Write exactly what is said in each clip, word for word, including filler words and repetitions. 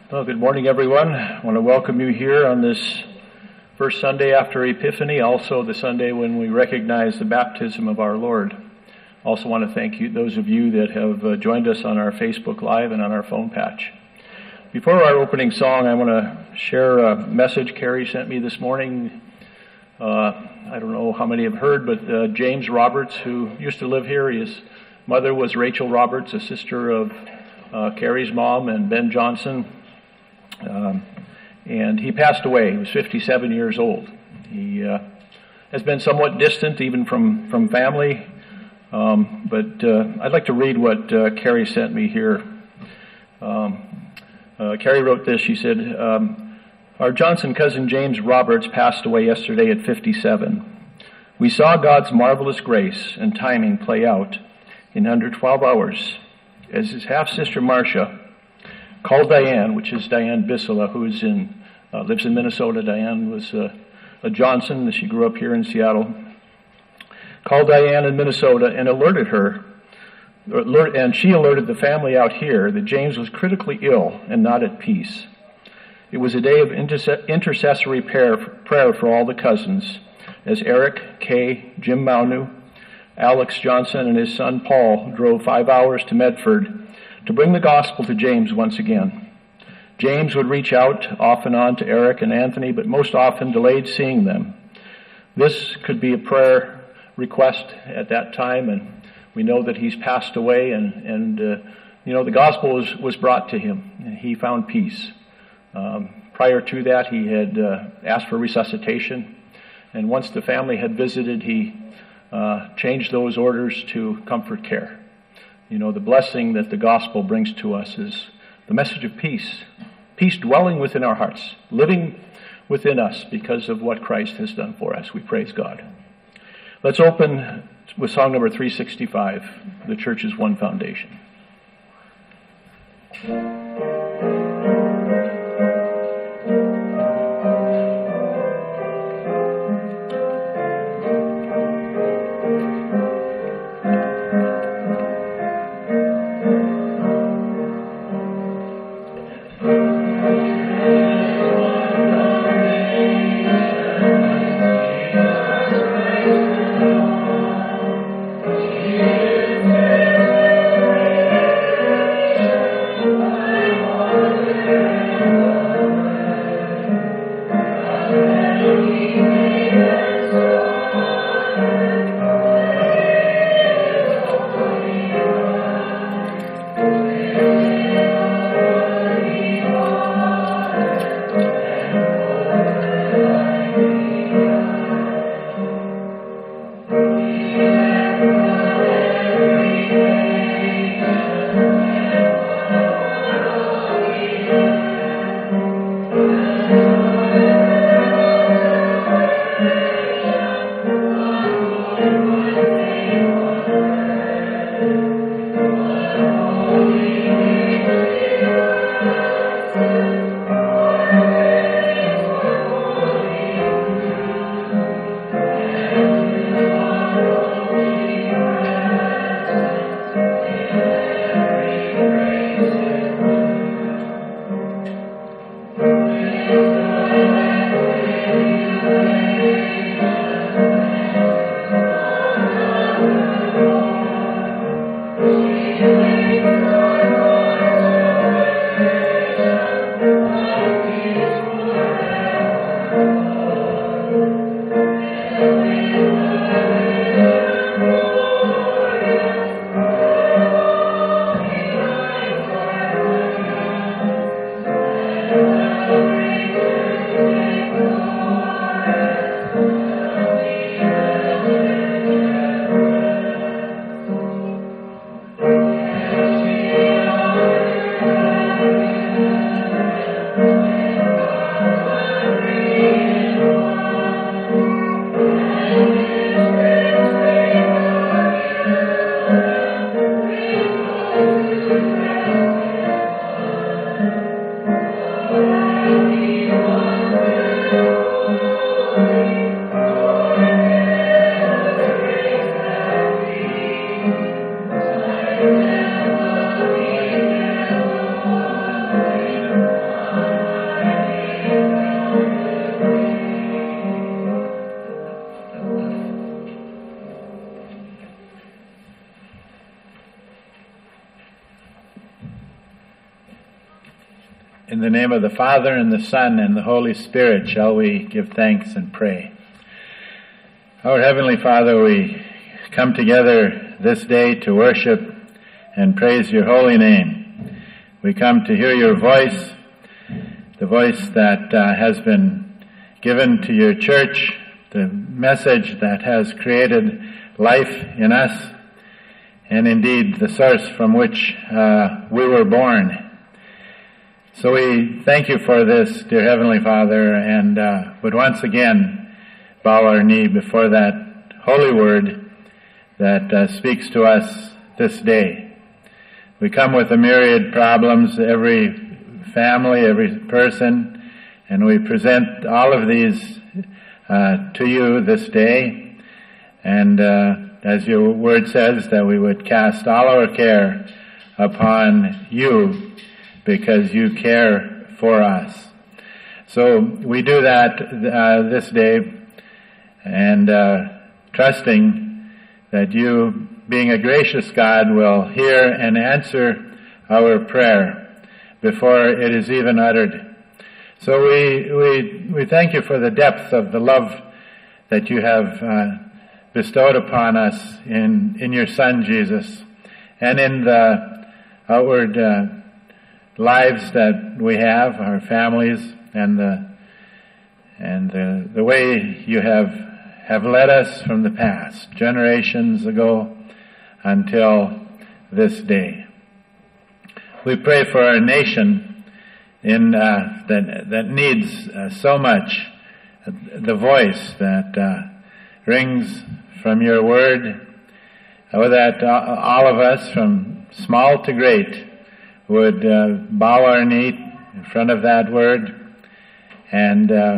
Well, good morning, everyone. I want to welcome you here on this first Sunday after Epiphany, also the Sunday when we recognize the baptism of our Lord. Also want to thank you, those of you that have uh, joined us on our Facebook Live and on our phone patch. Before our opening song, I want to share a message Carrie sent me this morning. Uh, I don't know how many have heard, but uh, James Roberts, who used to live here, his mother was Rachel Roberts, a sister of uh, Carrie's mom and Ben Johnson. Um, and he passed away. He was fifty-seven years old. He uh, has been somewhat distant even from, from family. Um, but uh, I'd like to read what uh, Carrie sent me here. Um, uh, Carrie wrote this. She said, um, our Johnson cousin James Roberts passed away yesterday at fifty-seven. We saw God's marvelous grace and timing play out in under twelve hours as his half-sister Marcia called Diane, which is Diane Bissela, who is in uh, lives in Minnesota. Diane was uh, a Johnson. She grew up here in Seattle. Called Diane in Minnesota and alerted her, alert, and she alerted the family out here that James was critically ill and not at peace. It was a day of interse- intercessory prayer, prayer for all the cousins, as Eric, Kay, Jim Maunu, Alex Johnson, and his son Paul drove five hours to Medford to bring the gospel to James once again. James would reach out off and on to Eric and Anthony, but most often delayed seeing them. This could be a prayer request at that time, and we know that he's passed away, and, and uh, you know, the gospel was, was brought to him, and he found peace. Um, prior to that, he had uh, asked for resuscitation, and once the family had visited, he uh, changed those orders to comfort care. You know, the blessing that the gospel brings to us is the message of peace. Peace dwelling within our hearts, living within us because of what Christ has done for us. We praise God. Let's open with song number three sixty-five, The Church's One Foundation. In the name of the Father, and the Son, and the Holy Spirit, shall we give thanks and pray. Our Heavenly Father, we come together this day to worship and praise your holy name. We come to hear your voice, the voice that uh, has been given to your church, the message that has created life in us, and indeed the source from which uh, we were born. So we thank you for this, dear Heavenly Father, and uh, would once again bow our knee before that holy word that uh, speaks to us this day. We come with a myriad problems, every family, every person, and we present all of these uh, to you this day. And uh, as your word says, that we would cast all our care upon you, because you care for us. So we do that uh, this day, and uh, trusting that you, being a gracious God, will hear and answer our prayer before it is even uttered. So we we we thank you for the depth of the love that you have uh, bestowed upon us in in your Son Jesus, and in the outward uh, lives that we have, our families, and the and the, the way you have have led us from the past, generations ago, until this day. We pray for our nation in uh, that that needs uh, so much uh, the voice that uh, rings from your word, uh, that uh, all of us, from small to great, would uh, bow our knee in front of that word and uh,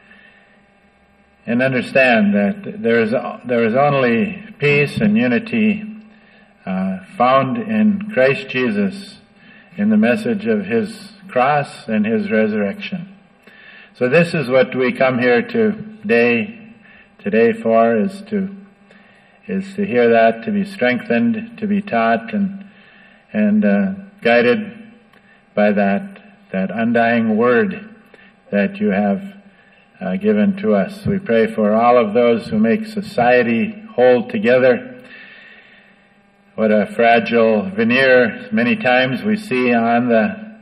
and understand that there is there is only peace and unity uh, found in Christ Jesus, in the message of his cross and his resurrection. So this is what we come here today today for, is to is to hear that, to be strengthened, to be taught, and and uh, guided by that that undying word that you have uh, given to us. We pray for all of those who make society hold together. What a fragile veneer many times we see on the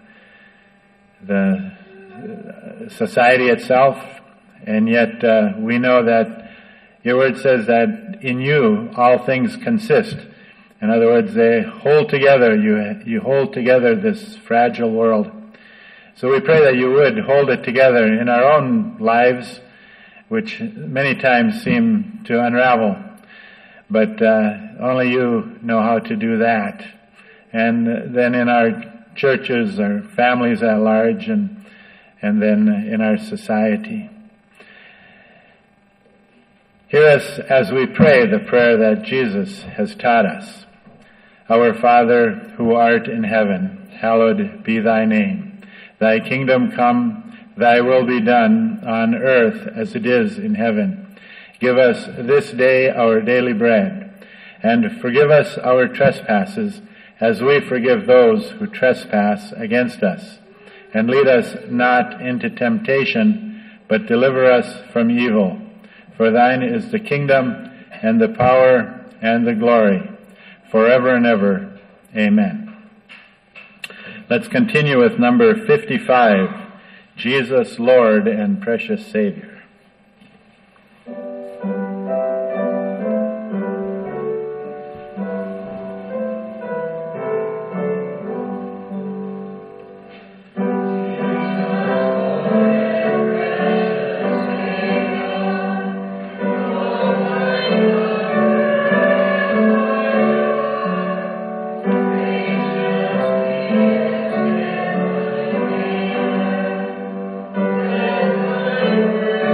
the society itself, and yet uh, we know that your word says that in you all things consist. In other words, they hold together, you you hold together this fragile world. So we pray that you would hold it together in our own lives, which many times seem to unravel. But uh, only you know how to do that. And then in our churches, our families at large, and and then in our society. Hear us as we pray the prayer that Jesus has taught us. Our Father, who art in heaven, hallowed be thy name. Thy kingdom come, thy will be done on earth as it is in heaven. Give us this day our daily bread, and forgive us our trespasses as we forgive those who trespass against us. And lead us not into temptation, but deliver us from evil. For thine is the kingdom, and the power, and the glory, forever and ever. Amen. Let's continue with number fifty-five, Jesus, Lord and Precious Savior. Thank you.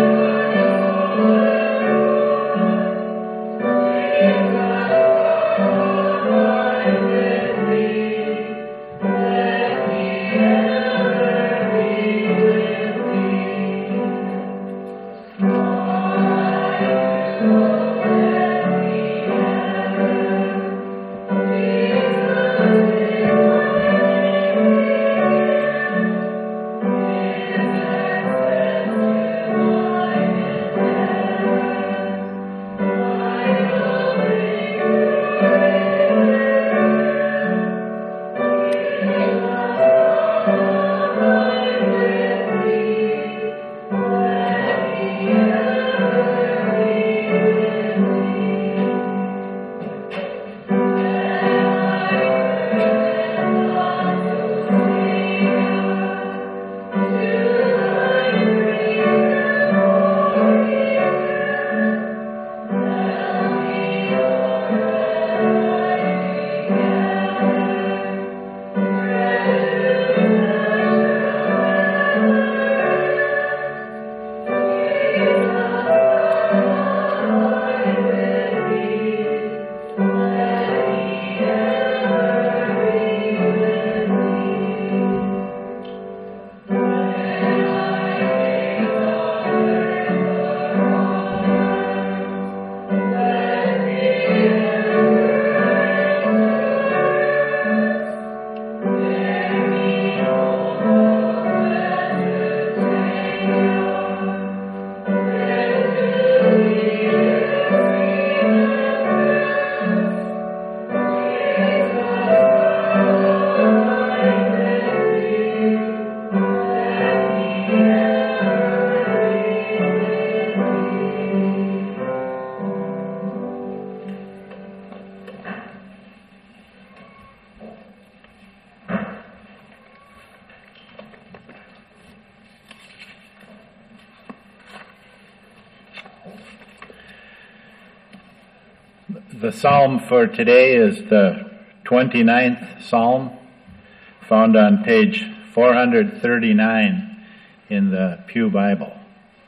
The psalm for today is the twenty-ninth psalm, found on page four thirty-nine in the Pew Bible.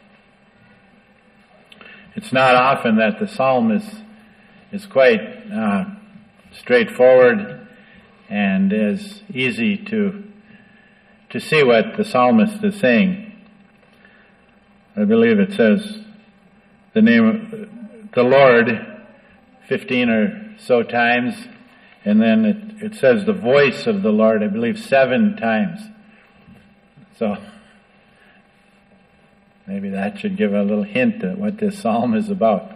It's not often that the psalm is, is quite uh, straightforward and is easy to, to see what the psalmist is saying. I believe it says the name of the Lord fifteen or so times, and then it, it says the voice of the Lord, I believe, seven times. So maybe that should give a little hint at what this psalm is about,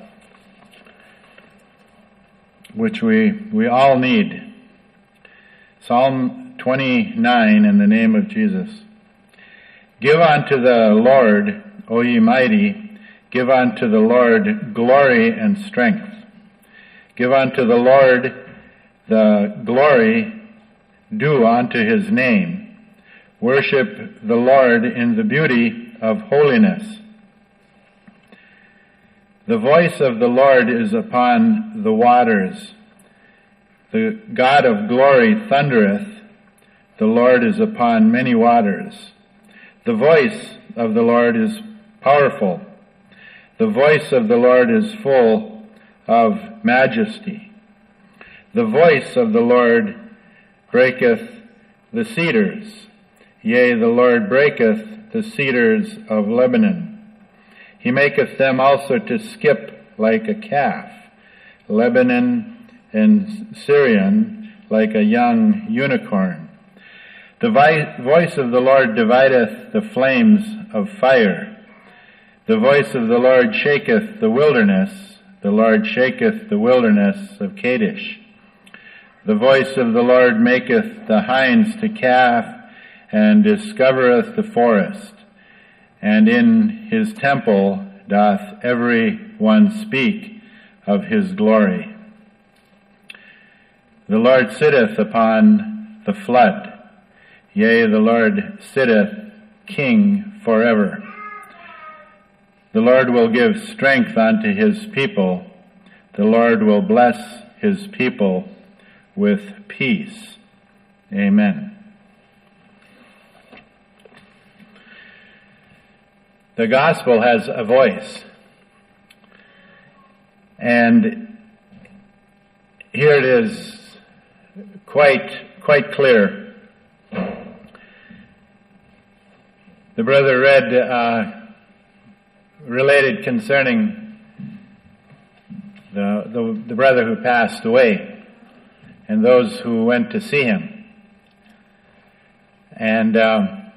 which we, we all need. Psalm twenty-nine, in the name of Jesus. Give unto the Lord, O ye mighty, give unto the Lord glory and strength. Give unto the Lord the glory due unto his name. Worship the Lord in the beauty of holiness. The voice of the Lord is upon the waters. The God of glory thundereth. The Lord is upon many waters. The voice of the Lord is powerful. The voice of the Lord is full of majesty. The voice of the Lord breaketh the cedars. Yea, the Lord breaketh the cedars of Lebanon. He maketh them also to skip like a calf. Lebanon and Syrian like a young unicorn. The vi- voice of the Lord divideth the flames of fire. The voice of the Lord shaketh the wilderness. The Lord shaketh the wilderness of Kadesh. The voice of the Lord maketh the hinds to calf, and discovereth the forest. And in his temple doth every one speak of his glory. The Lord sitteth upon the flood. Yea, the Lord sitteth king forever. The Lord will give strength unto his people. The Lord will bless his people with peace. Amen. The gospel has a voice. And here it is quite, quite clear. The brother read, uh, related concerning the, the the brother who passed away and those who went to see him. And um,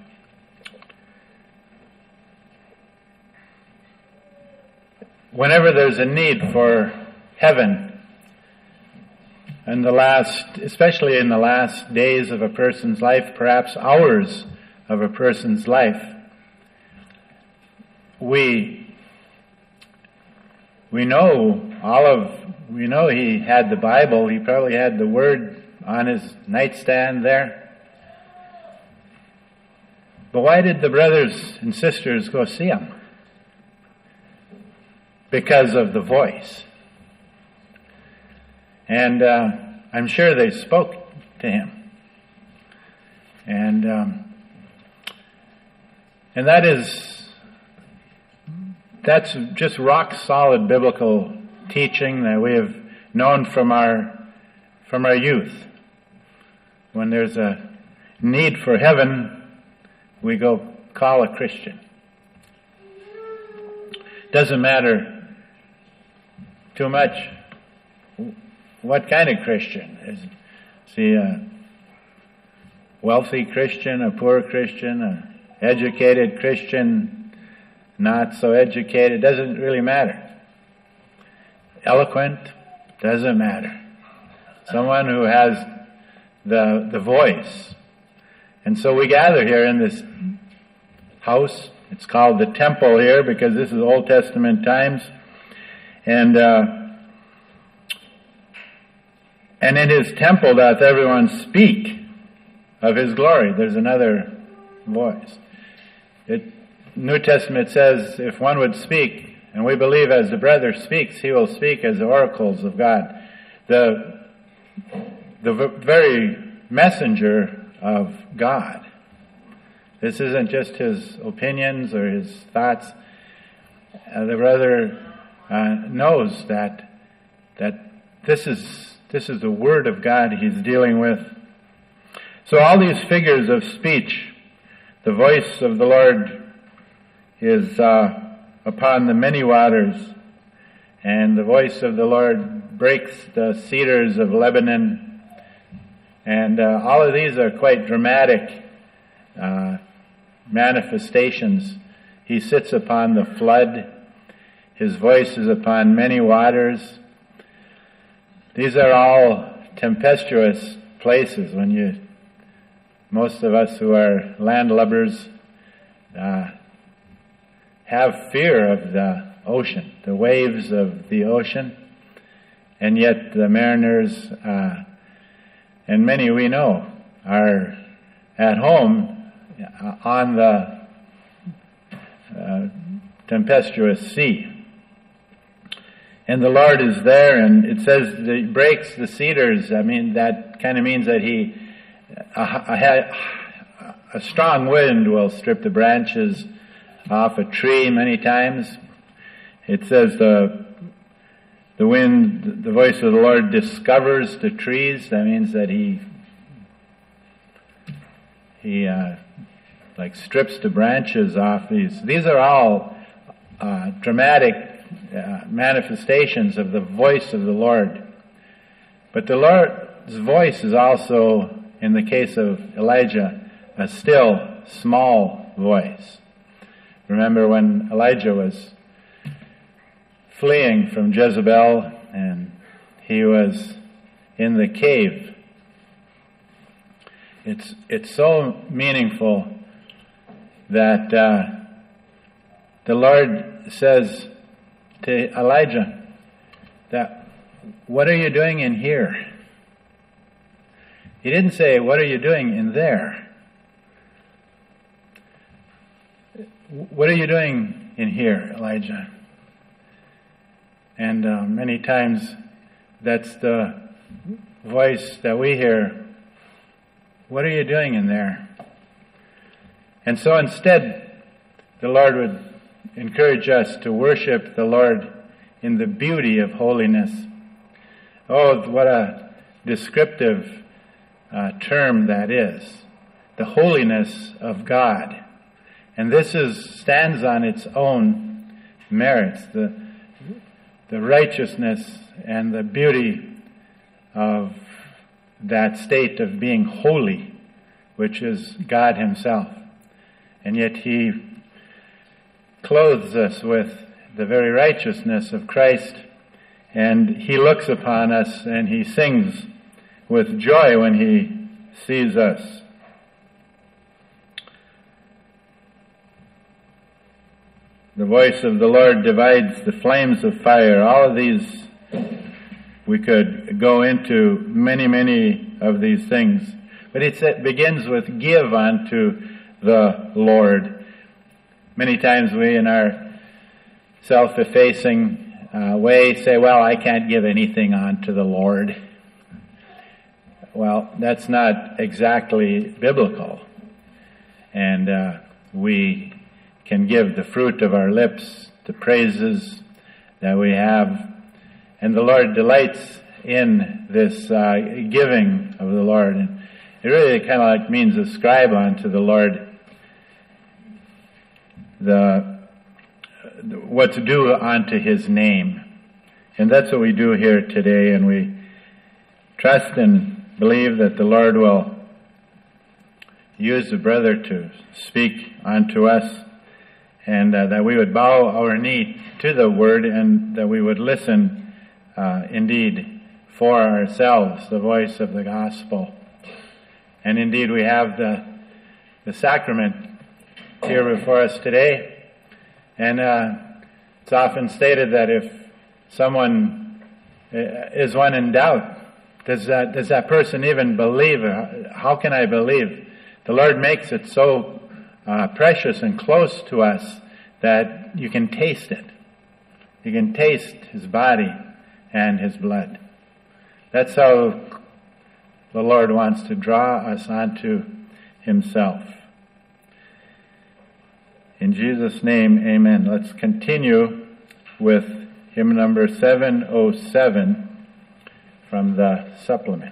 whenever there's a need for heaven, in the last, especially in the last days of a person's life, perhaps hours of a person's life, we we know all of we know he had the Bible. He probably had the Word on his nightstand there. But why did the brothers and sisters go see him? Because of the voice. And uh, I'm sure they spoke to him. And um, and that is That's just rock solid biblical teaching that we have known from our from our youth. When there's a need for heaven, we go call a Christian. Doesn't matter too much what kind of Christian. Is, is he a wealthy Christian, a poor Christian, an educated Christian, not so educated? Doesn't really matter. Eloquent? Doesn't matter. Someone who has the the voice. And so we gather here in this house. It's called the temple here because this is Old Testament times. And uh, and in his temple doth everyone speak of his glory. There's another voice. It New Testament says if one would speak, and we believe as the brother speaks, he will speak as the oracles of God. the, the very messenger of God. This isn't just his opinions or his thoughts. Uh, the brother uh, knows that that this is this is the Word of God he's dealing with. So all these figures of speech, the voice of the Lord is uh, upon the many waters, and the voice of the Lord breaks the cedars of Lebanon, and uh, all of these are quite dramatic uh, manifestations. He sits upon the flood. His voice is upon many waters. These are all tempestuous places. When you, most of us who are landlubbers, uh, have fear of the ocean, the waves of the ocean, and yet the mariners, uh, and many we know, are at home on the uh, tempestuous sea. And the Lord is there, and it says that he breaks the cedars. I mean, that kind of means that he, a, a, a strong wind will strip the branches off a tree many times. It says the the wind, the voice of the Lord discovers the trees. That means that he he uh, like strips the branches off these. These are all uh, dramatic uh, manifestations of the voice of the Lord. But the Lord's voice is also, in the case of Elijah, a still small voice. Remember when Elijah was fleeing from Jezebel and he was in the cave. It's it's so meaningful that uh, the Lord says to Elijah that, what are you doing in here? He didn't say, what are you doing in there? What are you doing in here, Elijah? And uh, many times that's the voice that we hear. What are you doing in there? And so instead, the Lord would encourage us to worship the Lord in the beauty of holiness. Oh, what a descriptive uh, term that is. The holiness of God. And this is stands on its own merits. The the righteousness and the beauty of that state of being holy, which is God himself. And yet he clothes us with the very righteousness of Christ, and he looks upon us and he sings with joy when he sees us. The voice of the Lord divides the flames of fire. All of these, we could go into many, many of these things. But it begins with give unto the Lord. Many times we, in our self-effacing uh, way, say, well, I can't give anything unto the Lord. Well, that's not exactly biblical. And uh, we can give the fruit of our lips, the praises that we have. And the Lord delights in this uh, giving of the Lord. And it really kind of like means ascribe unto the Lord the what's due unto his name. And that's what we do here today. And we trust and believe that the Lord will use the brother to speak unto us, and uh, that we would bow our knee to the word, and that we would listen uh, indeed for ourselves, the voice of the gospel. And indeed we have the the sacrament here before us today. And uh, it's often stated that if someone is one in doubt, does that, does that person even believe? How can I believe? The Lord makes it so Uh, precious and close to us that you can taste it. You can taste his body and his blood. That's how the Lord wants to draw us onto himself. In Jesus' name, amen. Let's continue with hymn number seven oh seven from the supplement.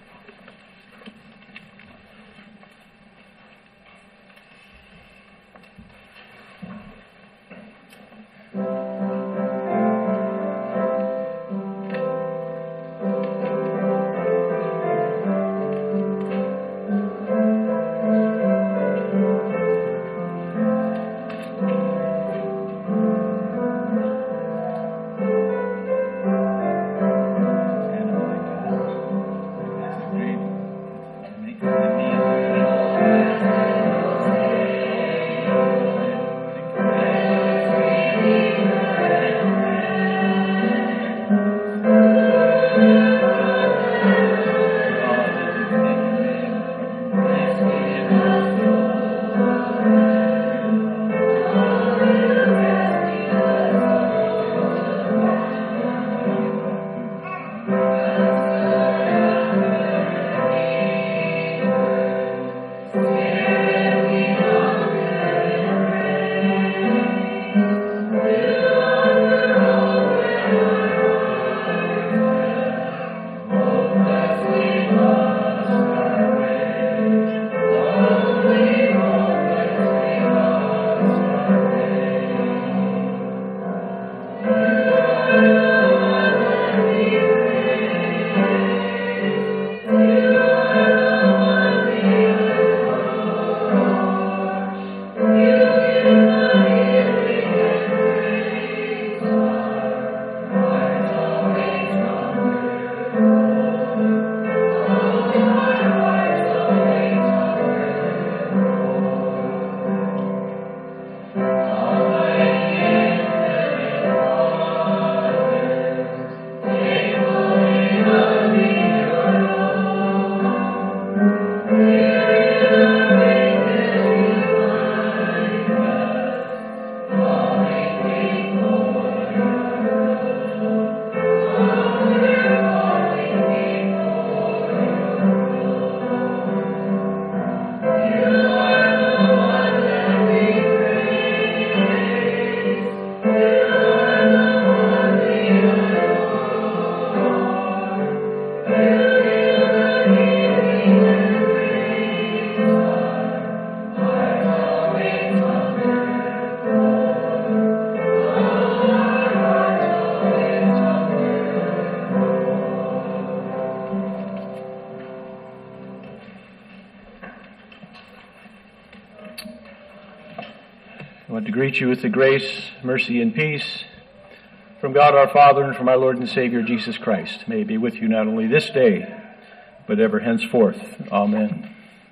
I want to greet you with the grace, mercy, and peace from God our Father and from our Lord and Savior Jesus Christ. May it be with you not only this day, but ever henceforth. Amen.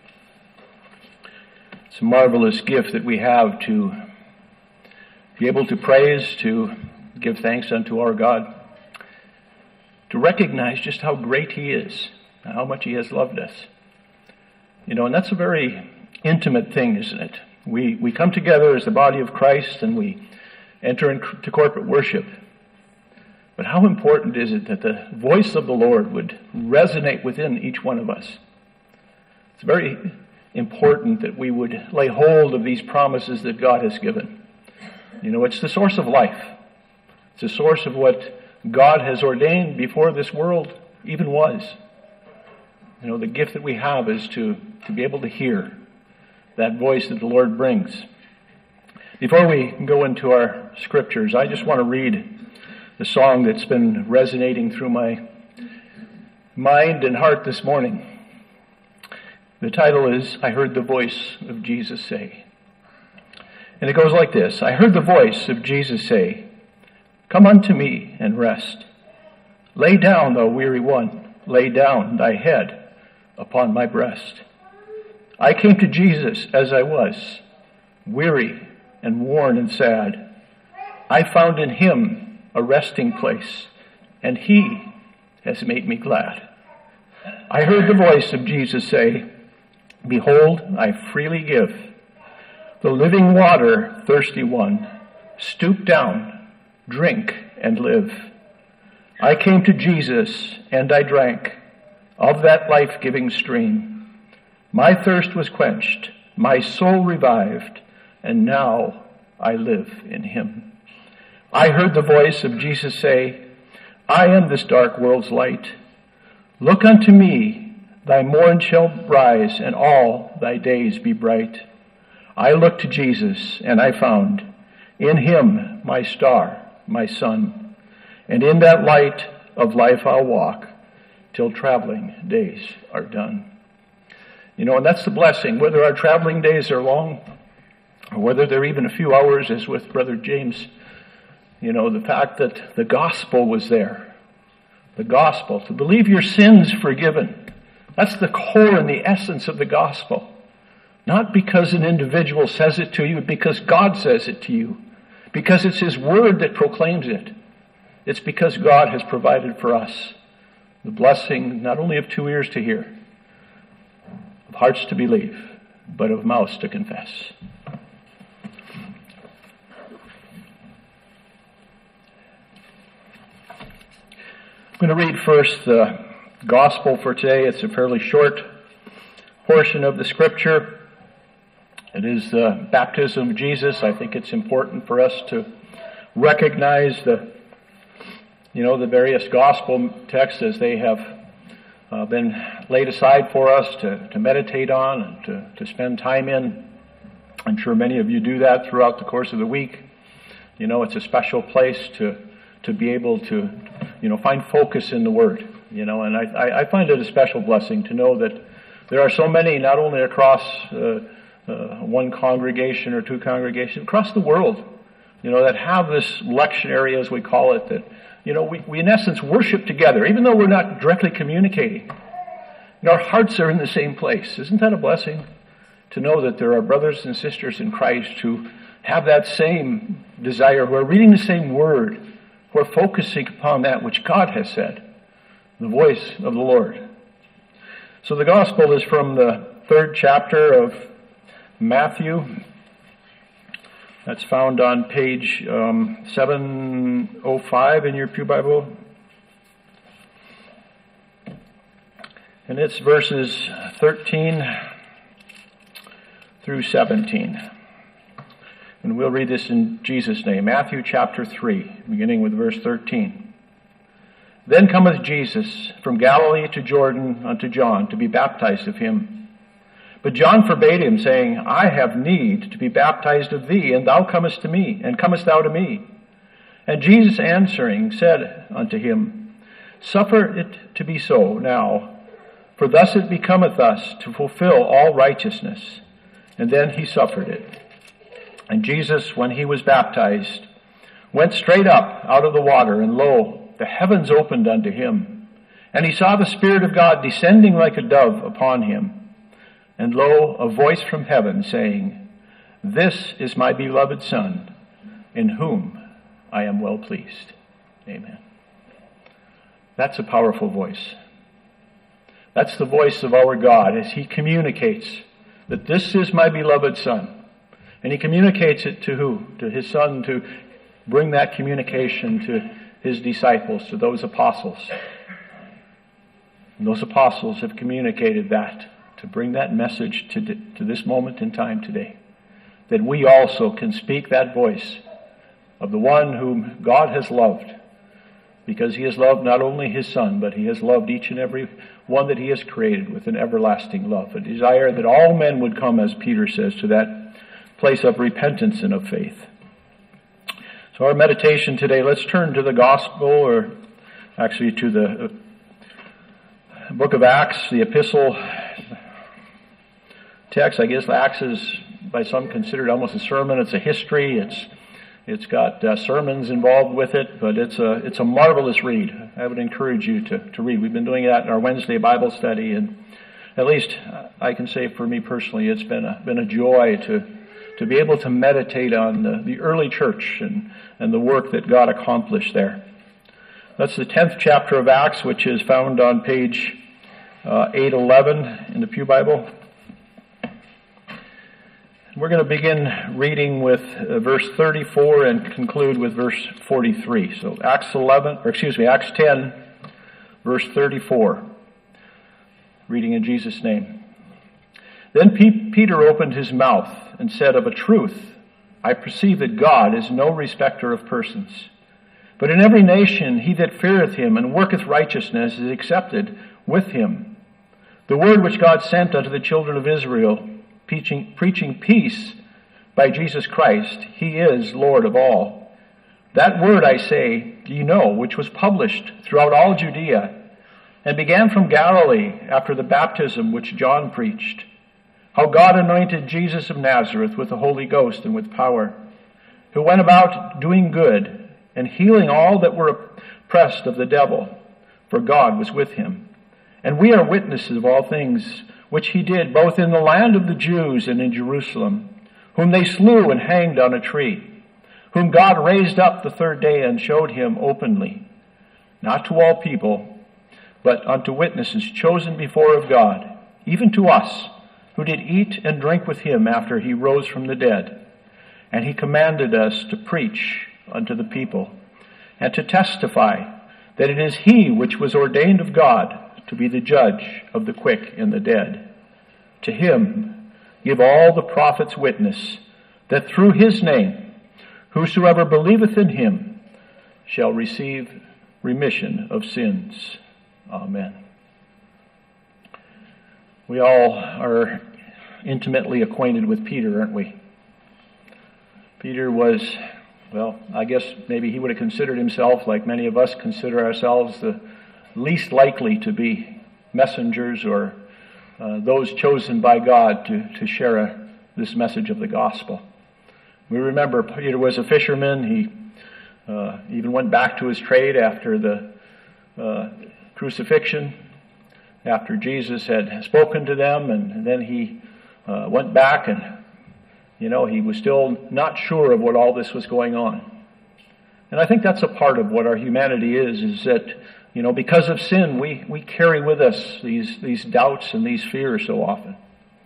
It's a marvelous gift that we have to be able to praise, to give thanks unto our God, to recognize just how great He is, how much He has loved us. You know, and that's a very intimate thing, isn't it? We we come together as the body of Christ and we enter into corporate worship. But how important is it that the voice of the Lord would resonate within each one of us? It's very important that we would lay hold of these promises that God has given. You know, it's the source of life. It's the source of what God has ordained before this world even was. You know, the gift that we have is to, to be able to hear that voice that the Lord brings. Before we go into our scriptures, I just want to read the song that's been resonating through my mind and heart this morning. The title is, I Heard the Voice of Jesus Say. And it goes like this. I heard the voice of Jesus say, Come unto me and rest. Lay down, thou weary one, lay down thy head upon my breast. I came to Jesus as I was, weary and worn and sad. I found in Him a resting place, and He has made me glad. I heard the voice of Jesus say, Behold, I freely give. The living water, thirsty one, stoop down, drink and live. I came to Jesus, and I drank of that life-giving stream. My thirst was quenched, my soul revived, and now I live in him. I heard the voice of Jesus say, I am this dark world's light. Look unto me, thy morn shall rise, and all thy days be bright. I looked to Jesus, and I found in him my star, my sun. And in that light of life I'll walk till traveling days are done. You know, and that's the blessing. Whether our traveling days are long, or whether they're even a few hours, as with Brother James, you know, the fact that the gospel was there. The gospel, to believe your sins forgiven. That's the core and the essence of the gospel. Not because an individual says it to you, but because God says it to you. Because it's his word that proclaims it. It's because God has provided for us the blessing not only of two ears to hear, of hearts to believe, but of mouths to confess. I'm going to read first the gospel for today. It's a fairly short portion of the scripture. It is the baptism of Jesus. I think it's important for us to recognize the, you know, the various gospel texts as they have uh, been laid aside for us to, to meditate on and to, to spend time in. I'm sure many of you do that throughout the course of the week. You know, it's a special place to to be able to, you know, find focus in the Word. You know, and I, I find it a special blessing to know that there are so many, not only across uh, uh, one congregation or two congregations, across the world, you know, that have this lectionary, as we call it, that, you know, we, we in essence worship together, even though we're not directly communicating. You know, our hearts are in the same place. Isn't that a blessing? To know that there are brothers and sisters in Christ who have that same desire, who are reading the same Word, who are focusing upon that which God has said, the voice of the Lord. So the gospel is from the third chapter of Matthew. That's found on page um, seven oh five in your Pew Bible. And it's verses thirteen through seventeen. And we'll read this in Jesus' name. Matthew chapter three, beginning with verse thirteen. Then cometh Jesus from Galilee to Jordan unto John to be baptized of him. But John forbade him, saying, I have need to be baptized of thee, and thou comest to me, and comest thou to me? And Jesus answering said unto him, Suffer it to be so now, for thus it becometh us to fulfill all righteousness. And then he suffered it. And Jesus, when he was baptized, went straight up out of the water, and lo, the heavens opened unto him. And he saw the Spirit of God descending like a dove upon him. And lo, a voice from heaven saying, This is my beloved Son, in whom I am well pleased. Amen. That's a powerful voice. That's the voice of our God as he communicates that this is my beloved Son. And he communicates it to who? To his Son, to bring that communication to his disciples, to those apostles. And those apostles have communicated that, to bring that message to, to this moment in time today. That we also can speak that voice of the one whom God has loved, because he has loved not only his Son, but he has loved each and every one that he has created with an everlasting love, a desire that all men would come, as Peter says, to that place of repentance and of faith. So our meditation today, let's turn to the gospel, or actually to the book of Acts, the epistle text. I guess Acts is by some considered almost a sermon. It's a history. It's it's got uh, sermons involved with it, but it's a it's a marvelous read. I would encourage you to to read. We've been doing that in our Wednesday Bible study, and at least I can say for me personally, it's been a been a joy to to be able to meditate on the, the early church and and the work that God accomplished there. That's the tenth chapter of Acts, which is found on page uh, eight eleven in the Pew Bible. We're going to begin reading with uh, verse thirty-four and conclude with verse forty-three. So Acts eleven, or excuse me, Acts ten, verse thirty-four. Reading in Jesus' name. Then P- Peter opened his mouth and said, "Of a truth, I perceive that God is no respecter of persons. But in every nation he that feareth him and worketh righteousness is accepted with him. The word which God sent unto the children of Israel, preaching, preaching peace by Jesus Christ, he is Lord of all. That word, I say, do you know, which was published throughout all Judea, and began from Galilee after the baptism which John preached, how God anointed Jesus of Nazareth with the Holy Ghost and with power, who went about doing good and healing all that were oppressed of the devil, for God was with him. And we are witnesses of all things which he did, both in the land of the Jews and in Jerusalem, whom they slew and hanged on a tree, whom God raised up the third day and showed him openly, not to all people, but unto witnesses chosen before of God, even to us, who did eat and drink with him after he rose from the dead. And he commanded us to preach unto the people, and to testify that it is he which was ordained of God to be the judge of the quick and the dead. To him give all the prophets witness, that through his name whosoever believeth in him shall receive remission of sins." Amen. We all are intimately acquainted with Peter, aren't we? Peter was, well, I guess maybe he would have considered himself, like many of us consider ourselves, the least likely to be messengers or uh, those chosen by God to, to share a, this message of the gospel. We remember Peter was a fisherman. He uh, even went back to his trade after the uh, crucifixion, after Jesus had spoken to them, and then he uh, went back and, you know, he was still not sure of what all this was going on. And I think that's a part of what our humanity is, is that, you know, because of sin, we, we carry with us these, these doubts and these fears so often.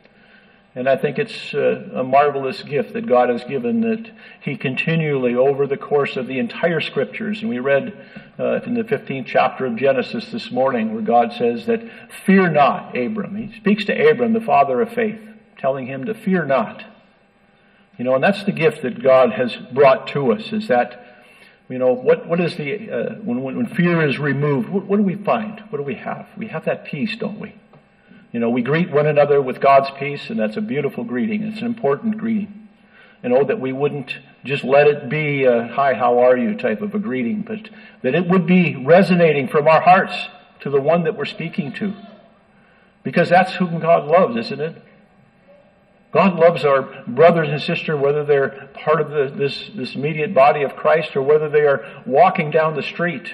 And I think it's a, a marvelous gift that God has given, that he continually, over the course of the entire scriptures, and we read uh, in the fifteenth chapter of Genesis this morning, where God says that, "Fear not, Abram." He speaks to Abram, the father of faith, telling him to fear not. You know, and that's the gift that God has brought to us, is that, you know, what, what is the, uh, when, when fear is removed, what, what do we find? What do we have? We have that peace, don't we? You know, we greet one another with God's peace, and that's a beautiful greeting. It's an important greeting. And oh, that we wouldn't just let it be a "hi, how are you" type of a greeting, but that it would be resonating from our hearts to the one that we're speaking to. Because that's whom God loves, isn't it? God loves our brothers and sisters, whether they're part of the, this, this immediate body of Christ or whether they are walking down the street.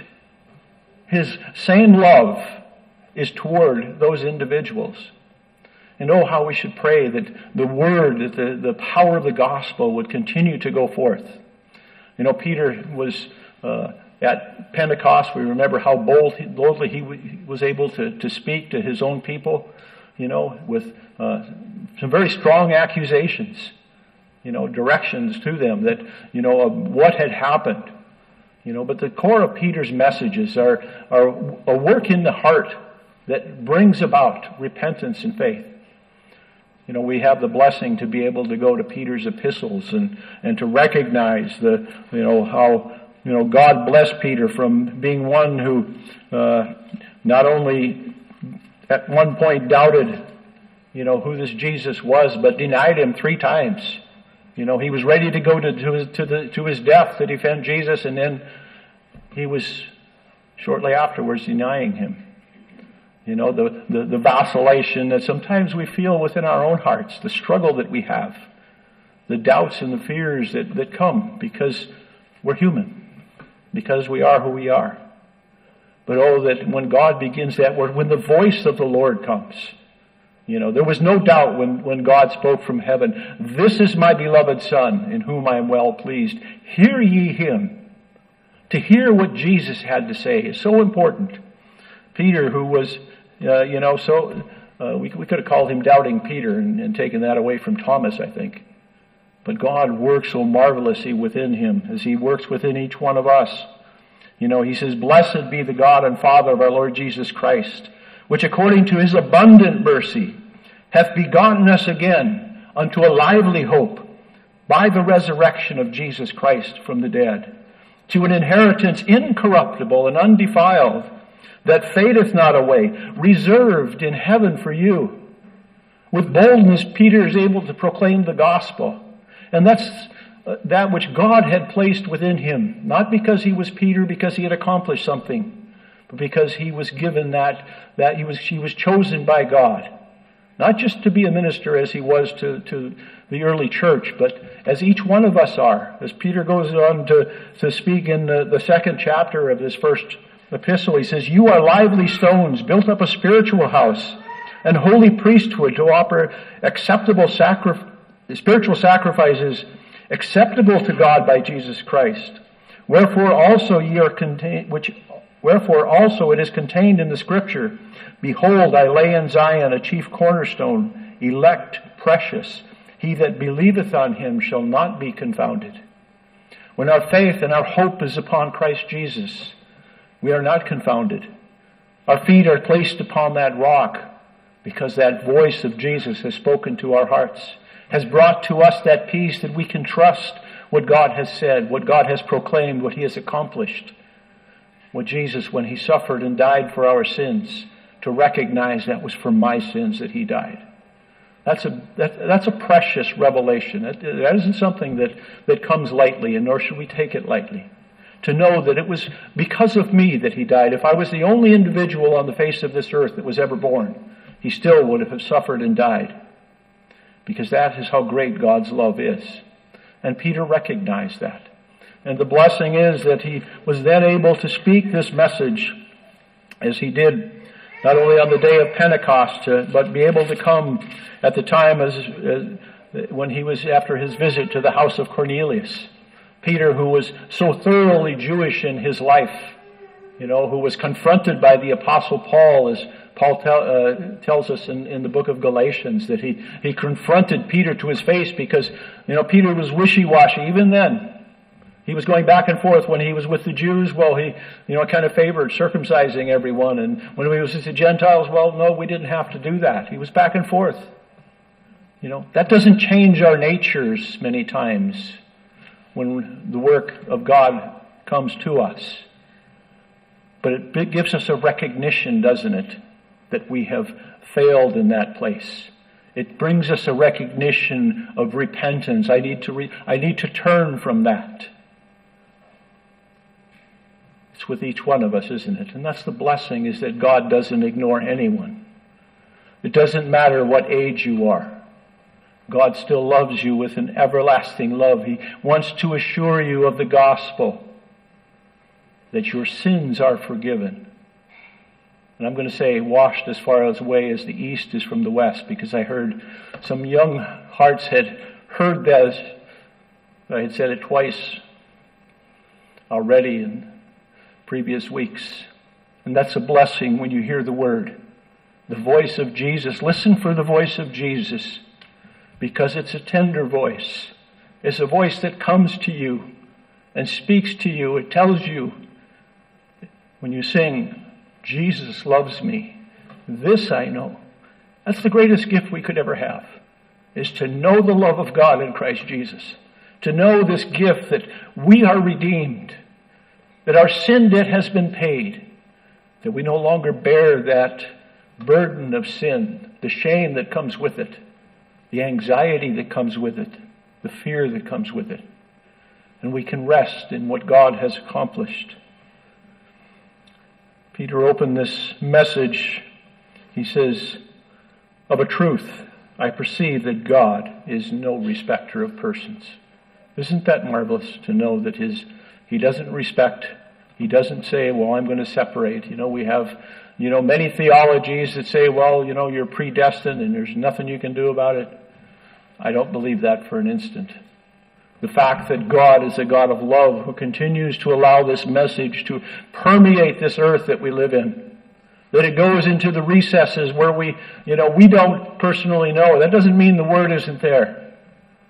His same love is toward those individuals. And oh, how we should pray that the word, that the, the power of the gospel would continue to go forth. You know, Peter was uh, at Pentecost. We remember how bold, boldly he was able to, to speak to his own people, you know, with uh, some very strong accusations, you know, directions to them that, you know, of what had happened. You know, but the core of Peter's messages are, are a work in the heart that brings about repentance and faith. You know, we have the blessing to be able to go to Peter's epistles and, and to recognize the, you know, how, you know, God blessed Peter from being one who uh, not only at one point doubted, you know, who this Jesus was, but denied him three times. You know, he was ready to go to, to, his, to, the, to his death to defend Jesus, and then he was shortly afterwards denying him. You know, the, the, the vacillation that sometimes we feel within our own hearts, the struggle that we have, the doubts and the fears that, that come because we're human, because we are who we are. But oh, that when God begins that word, when the voice of the Lord comes, you know, there was no doubt when, when God spoke from heaven, "This is my beloved Son, in whom I am well pleased. Hear ye him." To hear what Jesus had to say is so important. Peter, who was, uh, you know, so uh, we, we could have called him Doubting Peter and, and taken that away from Thomas, I think. But God works so marvelously within him as he works within each one of us. You know, he says, "Blessed be the God and Father of our Lord Jesus Christ, which according to his abundant mercy hath begotten us again unto a lively hope by the resurrection of Jesus Christ from the dead, to an inheritance incorruptible and undefiled, that fadeth not away, reserved in heaven for you." With boldness, Peter is able to proclaim the gospel. And that's uh, that which God had placed within him, not because he was Peter, because he had accomplished something, but because he was given that, that he was, he was chosen by God. Not just to be a minister as he was to, to the early church, but as each one of us are. As Peter goes on to, to speak in the, the second chapter of this first epistle, he says, "You are lively stones, built up a spiritual house, and holy priesthood to offer acceptable sacri- spiritual sacrifices acceptable to God by Jesus Christ. Wherefore also ye are contained, which Wherefore also it is contained in the Scripture, Behold, I lay in Zion a chief cornerstone, elect, precious. He that believeth on him shall not be confounded." When our faith and our hope is upon Christ Jesus, we are not confounded. Our feet are placed upon that rock because that voice of Jesus has spoken to our hearts, has brought to us that peace that we can trust what God has said, what God has proclaimed, what he has accomplished. What Jesus, when he suffered and died for our sins, to recognize that was for my sins that he died. That's a that, that's a precious revelation. That, that isn't something that, that comes lightly, and nor should we take it lightly. To know that it was because of me that he died. If I was the only individual on the face of this earth that was ever born, he still would have suffered and died. Because that is how great God's love is. And Peter recognized that. And the blessing is that he was then able to speak this message as he did not only on the day of Pentecost, uh, but be able to come at the time as, as when he was after his visit to the house of Cornelius. Peter, who was so thoroughly Jewish in his life, you know, who was confronted by the Apostle Paul, as Paul tell, uh, tells us in, in the book of Galatians, that he, he confronted Peter to his face because, you know, Peter was wishy-washy even then. He was going back and forth. When he was with the Jews, well, he, you know, kind of favored circumcising everyone. And when he was with the Gentiles, well, no, we didn't have to do that. He was back and forth. You know, that doesn't change our natures many times when the work of God comes to us. But it gives us a recognition, doesn't it, that we have failed in that place. It brings us a recognition of repentance. I need to re- I need to turn from that. It's with each one of us, isn't it? And that's the blessing, is that God doesn't ignore anyone. It doesn't matter what age you are. God still loves you with an everlasting love. He wants to assure you of the gospel, that your sins are forgiven. And I'm going to say washed as far away as the east is from the west, because I heard some young hearts had heard that. I had said it twice already in previous weeks. And that's a blessing when you hear the word. The voice of Jesus. Listen for the voice of Jesus, because it's a tender voice. It's a voice that comes to you and speaks to you. It tells you when you sing, Jesus loves me. This I know. That's the greatest gift we could ever have, is to know the love of God in Christ Jesus. To know this gift that we are redeemed, that our sin debt has been paid, that we no longer bear that burden of sin, the shame that comes with it, the anxiety that comes with it, the fear that comes with it. And we can rest in what God has accomplished. Peter opened this message, he says, "Of a truth, I perceive that God is no respecter of persons." Isn't that marvelous to know that his He doesn't respect. He doesn't say, well, I'm going to separate. You know, we have, you know, many theologies that say, well, you know, you're predestined and there's nothing you can do about it. I don't believe that for an instant. The fact that God is a God of love who continues to allow this message to permeate this earth that we live in, that it goes into the recesses where we, you know, we don't personally know. That doesn't mean the word isn't there.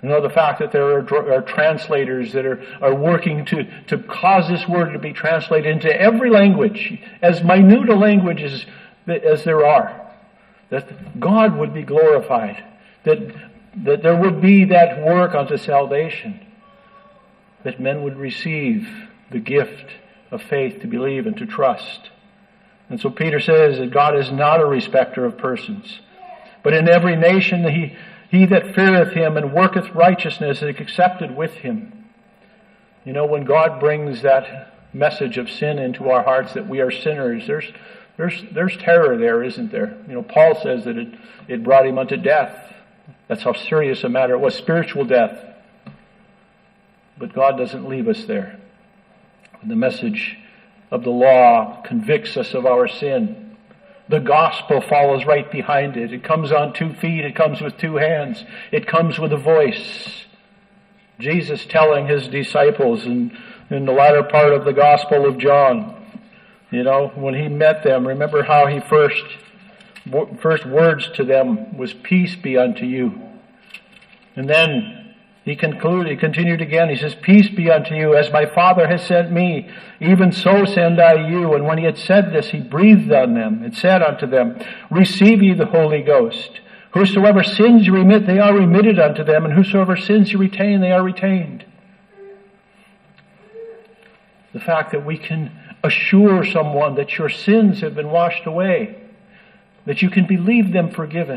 You know, the fact that there are, are translators that are, are working to, to cause this word to be translated into every language, as minute a language as, as there are, that God would be glorified, that, that there would be that work unto salvation, that men would receive the gift of faith to believe and to trust. And so Peter says that God is not a respecter of persons, but in every nation he He that feareth him and worketh righteousness is accepted with him. You know, when God brings that message of sin into our hearts, that we are sinners, there's there's there's terror there, isn't there? You know, Paul says that it, it brought him unto death. That's how serious a matter it was, spiritual death. But God doesn't leave us there. The message of the law convicts us of our sin. The gospel follows right behind it. It comes on two feet. It comes with two hands. It comes with a voice. Jesus telling his disciples in, in the latter part of the Gospel of John, you know, when he met them, remember how he first, first words to them was, peace be unto you. And then he concluded, he continued again, he says, peace be unto you, as my Father has sent me, even so send I you. And when he had said this, he breathed on them and said unto them, receive ye the Holy Ghost. Whosoever sins you remit, they are remitted unto them, and whosoever sins you retain, they are retained. The fact that we can assure someone that your sins have been washed away, that you can believe them forgiven.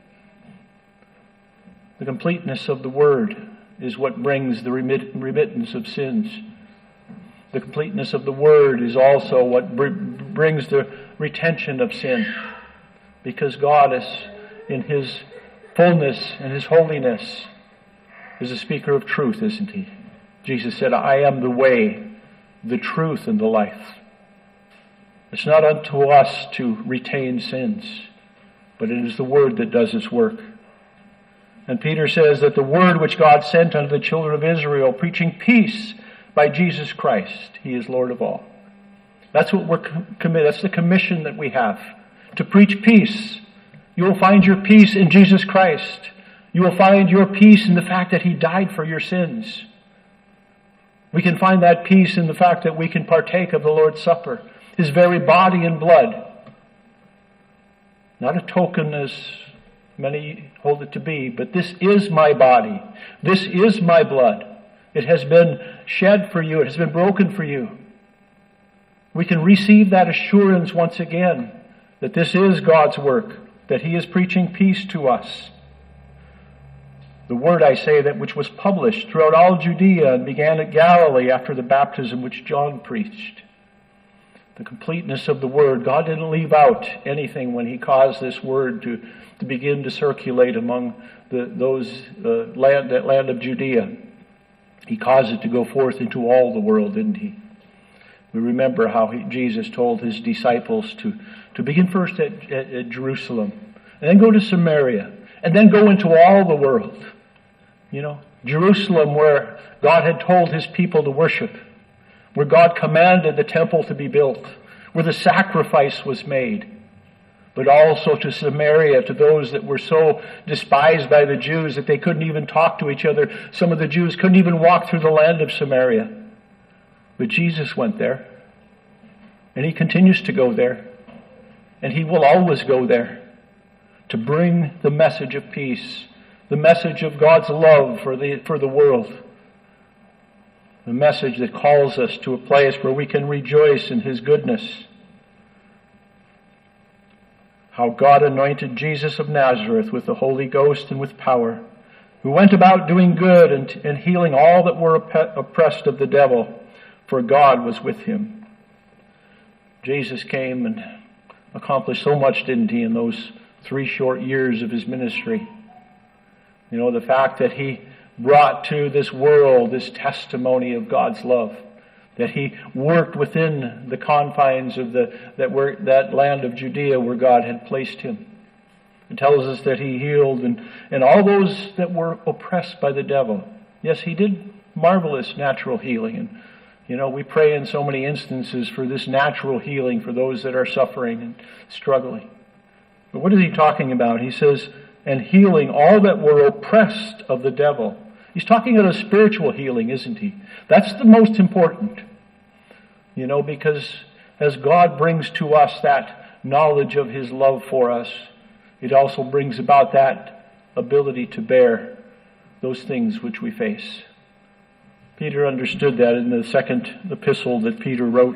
The completeness of the Word is what brings the remit- remittance of sins. The completeness of the Word is also what br- brings the retention of sin. Because God is, in His fullness and His holiness, is a speaker of truth, isn't He? Jesus said, I am the way, the truth, and the life. It's not unto us to retain sins, but it is the Word that does its work. And Peter says that the word which God sent unto the children of Israel, preaching peace by Jesus Christ, He is Lord of all. That's what we're committed. That's the commission that we have, to preach peace. You will find your peace in Jesus Christ. You will find your peace in the fact that He died for your sins. We can find that peace in the fact that we can partake of the Lord's Supper, His very body and blood. Not a token as many hold it to be, but this is my body. This is my blood. It has been shed for you. It has been broken for you. We can receive that assurance once again that this is God's work, that He is preaching peace to us. The word, I say, that which was published throughout all Judea and began at Galilee after the baptism which John preached. The completeness of the word. God didn't leave out anything when He caused this word to, to begin to circulate among the, those uh, land, that land of Judea. He caused it to go forth into all the world, didn't He? We remember how he, Jesus told His disciples to, to begin first at, at, at Jerusalem, and then go to Samaria, and then go into all the world. You know, Jerusalem, where God had told His people to worship, where God commanded the temple to be built, where the sacrifice was made, but also to Samaria, to those that were so despised by the Jews that they couldn't even talk to each other. Some of the Jews couldn't even walk through the land of Samaria. But Jesus went there, and He continues to go there, and He will always go there to bring the message of peace, the message of God's love for the, for the world. The message that calls us to a place where we can rejoice in His goodness. How God anointed Jesus of Nazareth with the Holy Ghost and with power, who went about doing good and, and healing all that were oppressed of the devil, for God was with Him. Jesus came and accomplished so much, didn't He, in those three short years of His ministry. You know, the fact that He brought to this world this testimony of God's love, that He worked within the confines of the that were that land of Judea where God had placed Him. It tells us that He healed and, and all those that were oppressed by the devil. Yes, He did marvelous natural healing, and you know, we pray in so many instances for this natural healing for those that are suffering and struggling. But what is He talking about? He says, and healing all that were oppressed of the devil. He's talking about a spiritual healing, isn't he? That's the most important. You know, because as God brings to us that knowledge of his love for us, it also brings about that ability to bear those things which we face. Peter understood that in the second epistle that Peter wrote.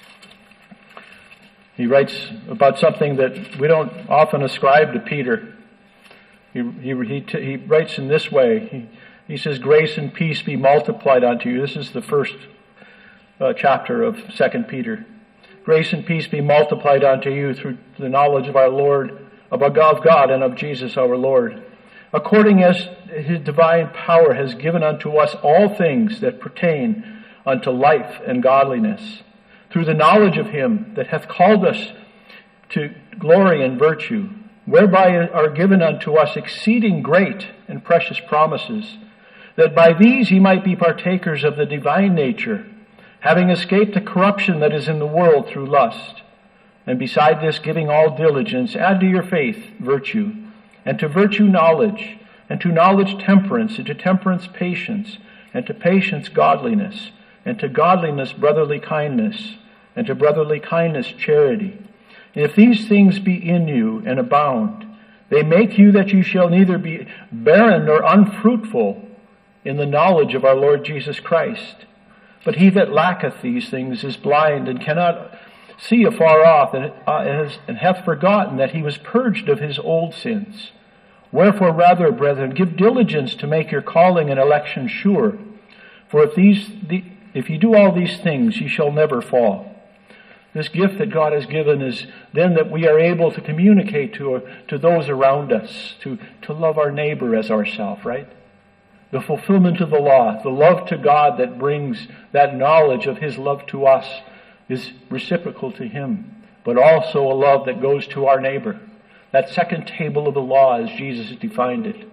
He writes about something that we don't often ascribe to Peter. He, he, he, he writes in this way. He, he says, "Grace and peace be multiplied unto you." This is the first uh, chapter of Second Peter. "Grace and peace be multiplied unto you through the knowledge of our Lord, of our God and of Jesus our Lord, according as his divine power has given unto us all things that pertain unto life and godliness, through the knowledge of him that hath called us to glory and virtue, whereby are given unto us exceeding great and precious promises, that by these ye might be partakers of the divine nature, having escaped the corruption that is in the world through lust. And beside this, giving all diligence, add to your faith virtue, and to virtue knowledge, and to knowledge temperance, and to temperance patience, and to patience godliness, and to godliness brotherly kindness, and to brotherly kindness charity. And if these things be in you and abound, they make you that you shall neither be barren nor unfruitful in the knowledge of our Lord Jesus Christ. But he that lacketh these things is blind, and cannot see afar off, and, uh, and hath forgotten that he was purged of his old sins. Wherefore, rather, brethren, give diligence to make your calling and election sure. For if these, the, if ye do all these things, ye shall never fall." This gift that God has given is then that we are able to communicate to, to those around us, to, to love our neighbor as ourselves, right? The fulfillment of the law, the love to God that brings that knowledge of his love to us is reciprocal to him, but also a love that goes to our neighbor. That second table of the law, as Jesus defined it.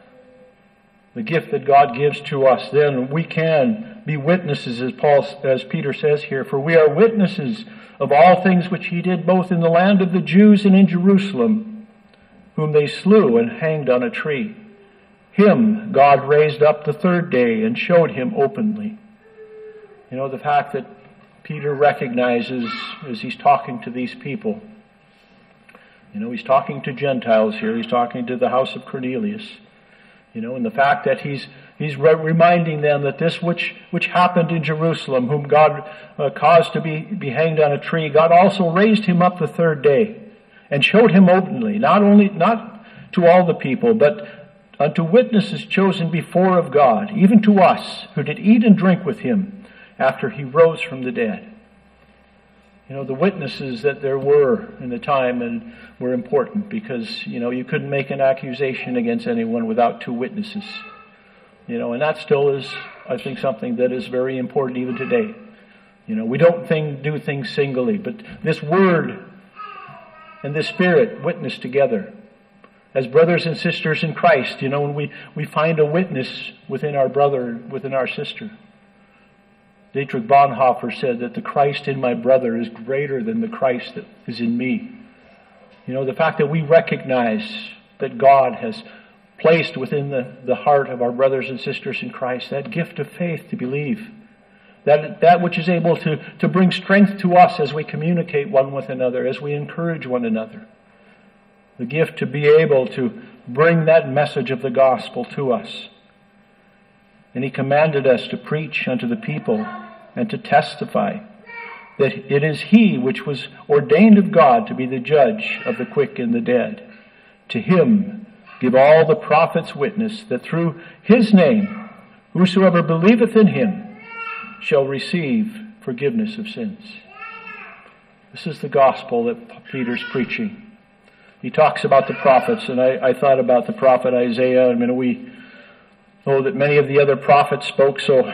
The gift that God gives to us, then we can be witnesses, as Paul, as Peter says here, for we are witnesses of all things which he did both in the land of the Jews and in Jerusalem, whom they slew and hanged on a tree. Him God raised up the third day and showed him openly. You know, the fact that Peter recognizes as he's talking to these people, you know, he's talking to Gentiles here, he's talking to the house of Cornelius, you know, and the fact that he's he's re- reminding them that this which which happened in Jerusalem, whom God uh, caused to be, be hanged on a tree, God also raised him up the third day and showed him openly, not only not to all the people, but unto witnesses chosen before of God, even to us, who did eat and drink with him after he rose from the dead. You know, the witnesses that there were in the time and were important because, you know, you couldn't make an accusation against anyone without two witnesses. You know, and that still is, I think, something that is very important even today. You know, we don't think, do things singly, but this word and this spirit witness together. As brothers and sisters in Christ, you know, when we, we find a witness within our brother, within our sister. Dietrich Bonhoeffer said that the Christ in my brother is greater than the Christ that is in me. You know, the fact that we recognize that God has placed within the, the heart of our brothers and sisters in Christ that gift of faith to believe. That, that which is able to, to bring strength to us as we communicate one with another, as we encourage one another. The gift to be able to bring that message of the gospel to us. And he commanded us to preach unto the people and to testify that it is he which was ordained of God to be the judge of the quick and the dead. To him give all the prophets witness that through his name whosoever believeth in him shall receive forgiveness of sins. This is the gospel that Peter's preaching. He talks about the prophets, and I, I thought about the prophet Isaiah. I mean, we know that many of the other prophets spoke so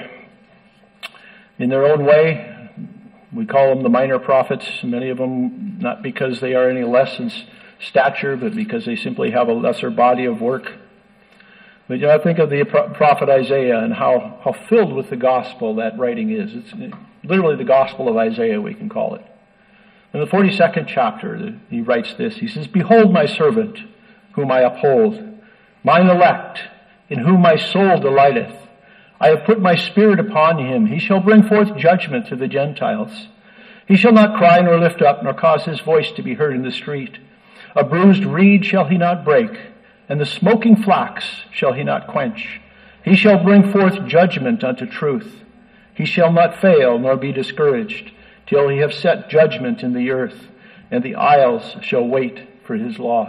in their own way. We call them the minor prophets, many of them not because they are any less in stature, but because they simply have a lesser body of work. But you know, I think of the prophet Isaiah and how, how filled with the gospel that writing is. It's literally the gospel of Isaiah, we can call it. In the forty-second chapter, he writes this. He says, "Behold my servant, whom I uphold, mine elect, in whom my soul delighteth. I have put my spirit upon him. He shall bring forth judgment to the Gentiles. He shall not cry nor lift up, nor cause his voice to be heard in the street. A bruised reed shall he not break, and the smoking flax shall he not quench. He shall bring forth judgment unto truth. He shall not fail nor be discouraged, till he have set judgment in the earth, and the isles shall wait for his law.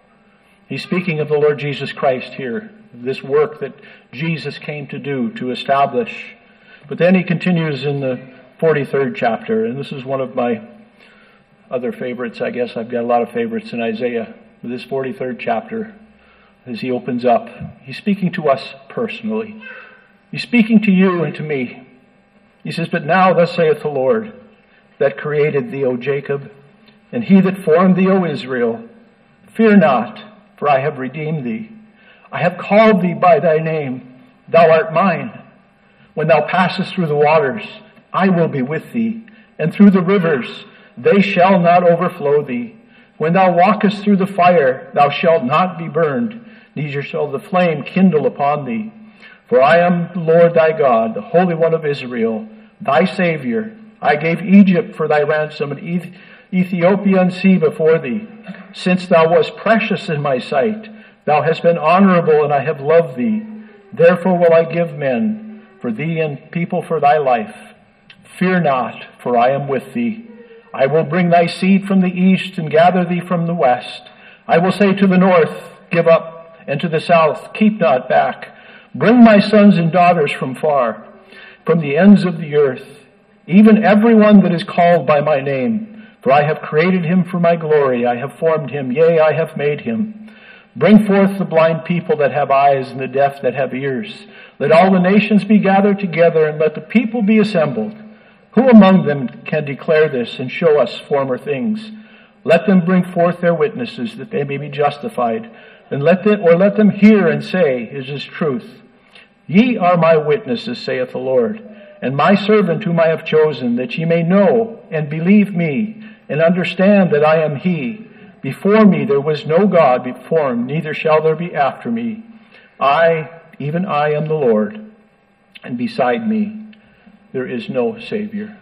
He's speaking of the Lord Jesus Christ here, this work that Jesus came to do, to establish. But then he continues in the forty-third chapter, and this is one of my other favorites. I guess I've got a lot of favorites in Isaiah. This forty-third chapter, as he opens up, he's speaking to us personally. He's speaking to you and to me. He says, "But now thus saith the Lord, that created thee, O Jacob, and he that formed thee, O Israel, fear not, for I have redeemed thee. I have called thee by thy name. Thou art mine. When thou passest through the waters, I will be with thee, and through the rivers, they shall not overflow thee. When thou walkest through the fire, thou shalt not be burned, neither shall the flame kindle upon thee. For I am the Lord thy God, the Holy One of Israel, thy Savior. I gave Egypt for thy ransom, and Ethiopia and sea before thee. Since thou wast precious in my sight, thou hast been honorable, and I have loved thee. Therefore will I give men for thee and people for thy life. Fear not, for I am with thee. I will bring thy seed from the east and gather thee from the west. I will say to the north, give up, and to the south, keep not back. Bring my sons and daughters from far, from the ends of the earth, even everyone that is called by my name. For I have created him for my glory. I have formed him, yea, I have made him. Bring forth the blind people that have eyes, and the deaf that have ears. Let all the nations be gathered together, and let the people be assembled. Who among them can declare this and show us former things? Let them bring forth their witnesses, that they may be justified. And let them, or let them hear and say, Is this truth? Ye are my witnesses, saith the Lord, and my servant whom I have chosen, that ye may know and believe me, and understand that I am he. Before me there was no God before him, neither shall there be after me. I, even I, am the Lord, and beside me there is no Savior."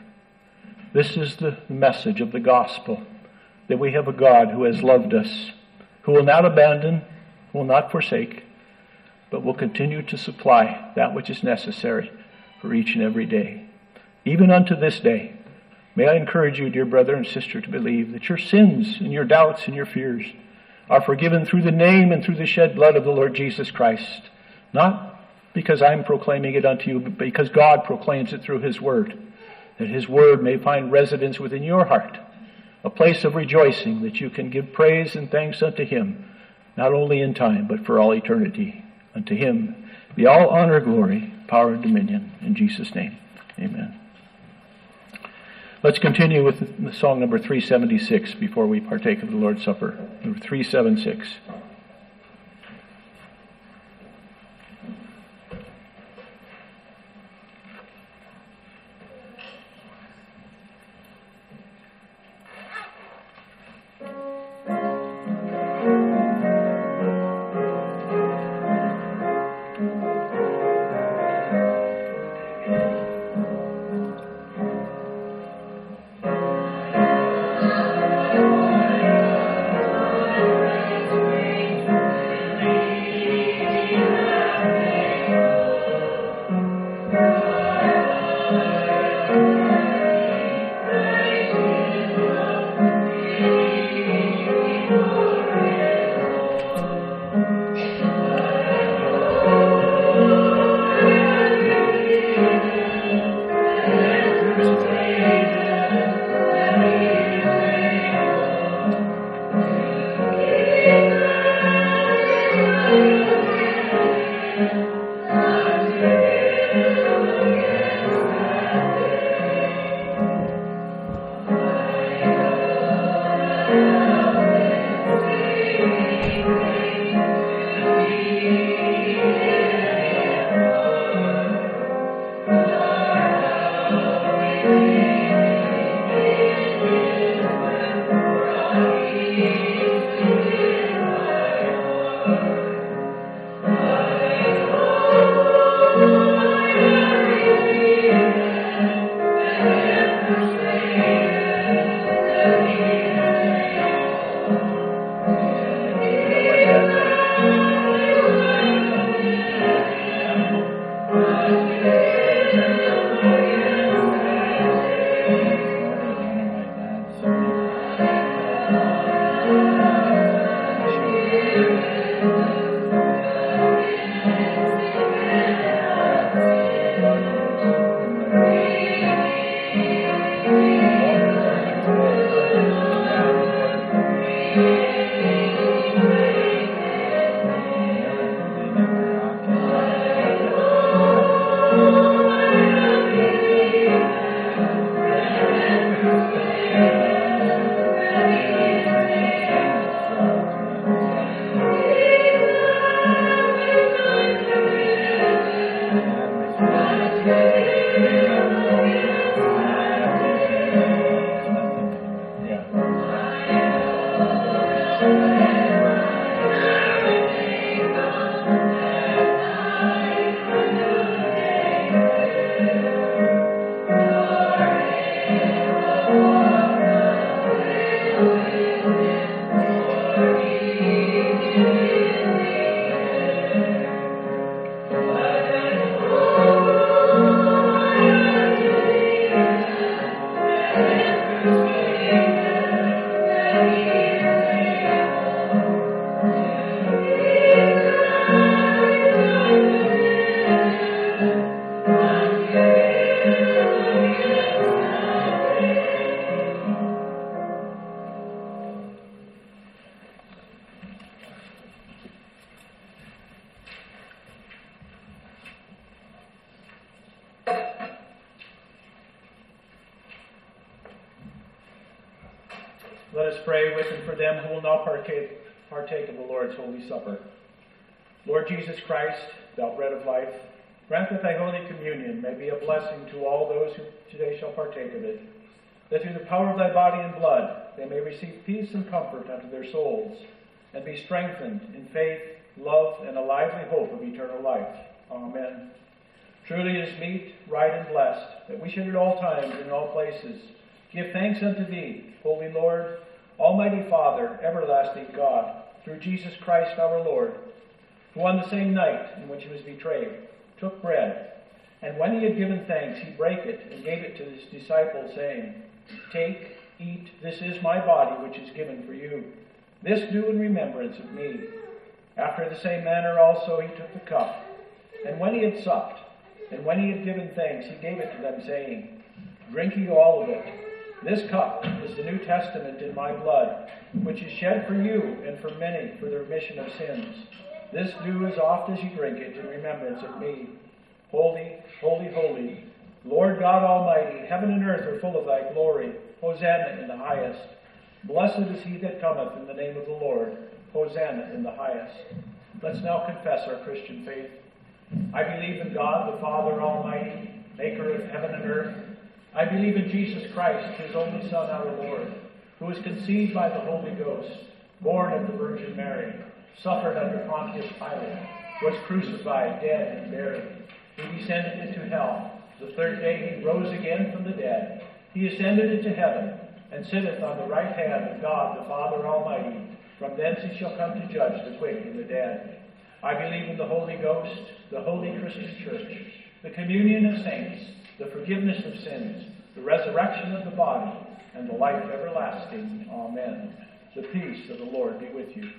This is the message of the gospel, that we have a God who has loved us, who will not abandon, will not forsake, but will continue to supply that which is necessary for each and every day, even unto this day. May I encourage you, dear brother and sister, to believe that your sins and your doubts and your fears are forgiven through the name and through the shed blood of the Lord Jesus Christ. Not because I'm proclaiming it unto you, but because God proclaims it through his word, that his word may find residence within your heart, a place of rejoicing that you can give praise and thanks unto him, not only in time, but for all eternity. Unto him be all honor, glory, power, and dominion. In Jesus' name, amen. Let's continue with the song number three seventy-six before we partake of the Lord's Supper. Number three seventy-six. Praise Let us pray with and for them who will now partake, partake of the Lord's Holy Supper. Lord Jesus Christ, thou bread of life, grant that thy Holy Communion may be a blessing to all those who today shall partake of it, that through the power of thy body and blood they may receive peace and comfort unto their souls, and be strengthened in faith, love, and a lively hope of eternal life. Amen. Truly it is meet, right, and blessed, that we should at all times and in all places give thanks unto thee, Holy Lord, Almighty Father, everlasting God, through Jesus Christ our Lord, who on the same night in which he was betrayed took bread, and when he had given thanks, he brake it and gave it to his disciples, saying, Take, eat, this is my body which is given for you. This do in remembrance of me. After the same manner also he took the cup, and when he had supped, and when he had given thanks, he gave it to them, saying, Drink ye all of it. This cup is the New Testament in my blood, which is shed for you and for many for the remission of sins. This do as oft as you drink it in remembrance of me. Holy, holy, holy, Lord God Almighty, heaven and earth are full of thy glory. Hosanna in the highest. Blessed is he that cometh in the name of the Lord. Hosanna in the highest. Let's now confess our Christian faith. I believe in God, the Father Almighty, maker of heaven and earth. I believe in Jesus Christ, his only Son, our Lord, who was conceived by the Holy Ghost, born of the Virgin Mary, suffered under Pontius Pilate, was crucified, dead, and buried. He descended into hell. The third day he rose again from the dead. He ascended into heaven, and sitteth on the right hand of God the Father Almighty. From thence he shall come to judge the quick and the dead. I believe in the Holy Ghost, the holy Christian church, the communion of saints, the forgiveness of sins, the resurrection of the body, and the life everlasting. Amen. The peace of the Lord be with you.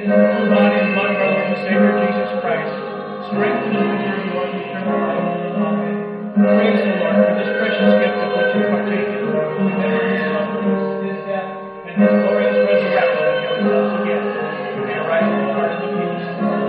body and blood of our Lord and Savior Jesus Christ, strengthen and preserve you unto eternal life. Amen. Praise the Lord for this precious gift of which you partake in. Remember his sufferings, his death, and his glorious resurrection until he comes again. May your right Lord in the peace.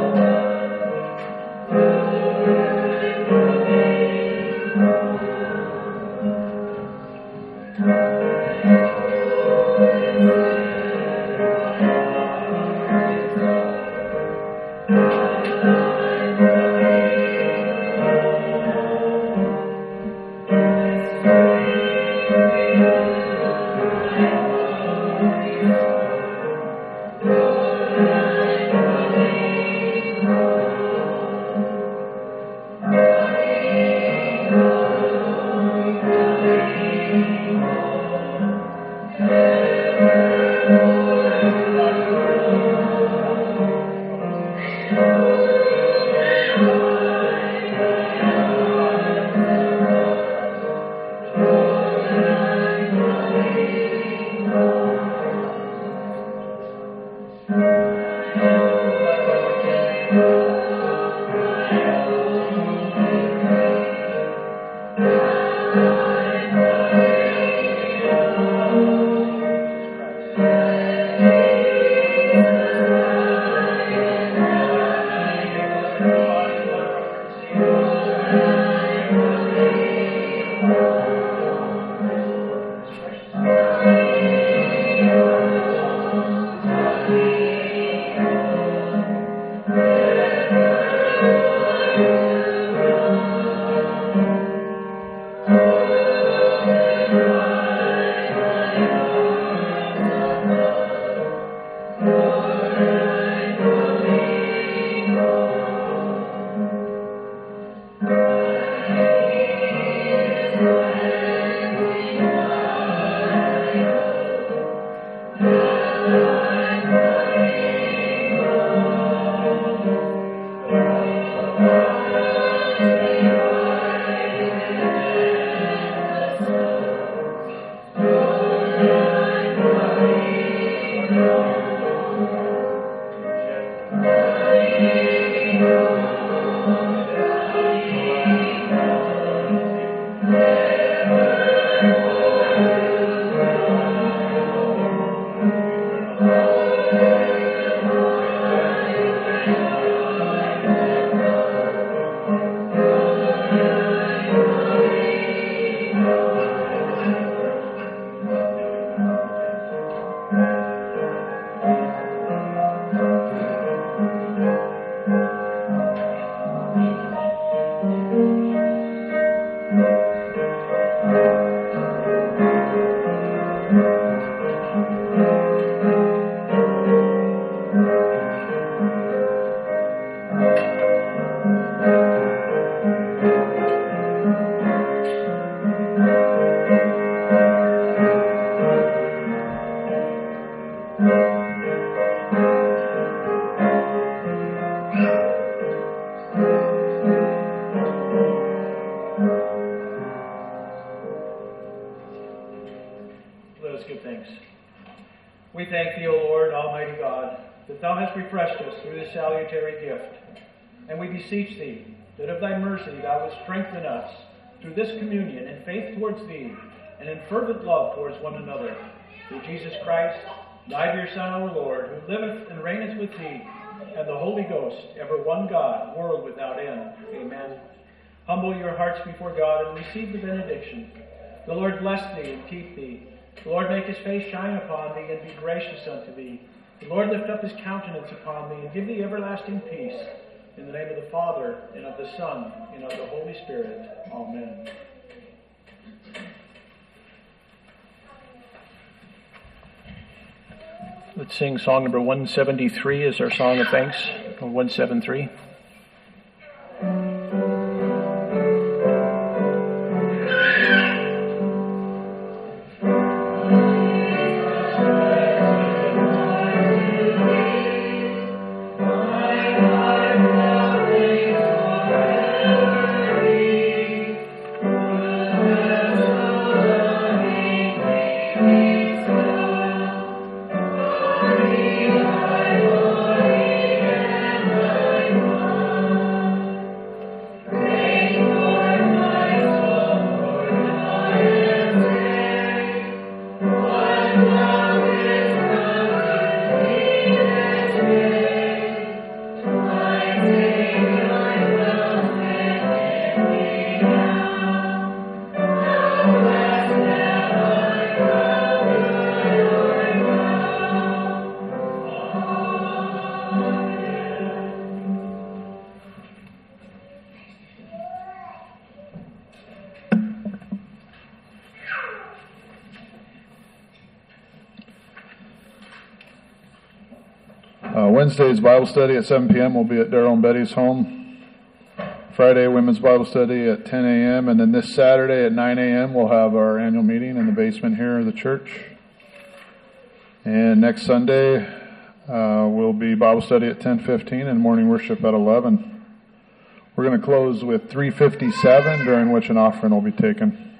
We thank thee, O Lord, Almighty God, that thou hast refreshed us through this salutary gift. And we beseech thee that of thy mercy thou wouldst strengthen us through this communion in faith towards thee and in fervent love towards one another. Through Jesus Christ, thy dear Son, our Lord, who liveth and reigneth with thee, and the Holy Ghost, ever one God, world without end. Amen. Humble your hearts before God and receive the benediction. The Lord bless thee and keep thee. The Lord make his face shine upon thee and be gracious unto thee. The Lord lift up his countenance upon thee and give thee everlasting peace. In the name of the Father, and of the Son, and of the Holy Spirit. Amen. Let's sing song number one seventy-three as our song of thanks. one seventy-three. Lord. Uh, Wednesday's Bible study at seven p.m. will be at Daryl and Betty's home. Friday, Women's Bible study at ten a.m. And then this Saturday at nine a.m. we'll have our annual meeting in the basement here of the church. And next Sunday uh, will be Bible study at ten fifteen and morning worship at eleven. We're going to close with three fifty-seven, during which an offering will be taken.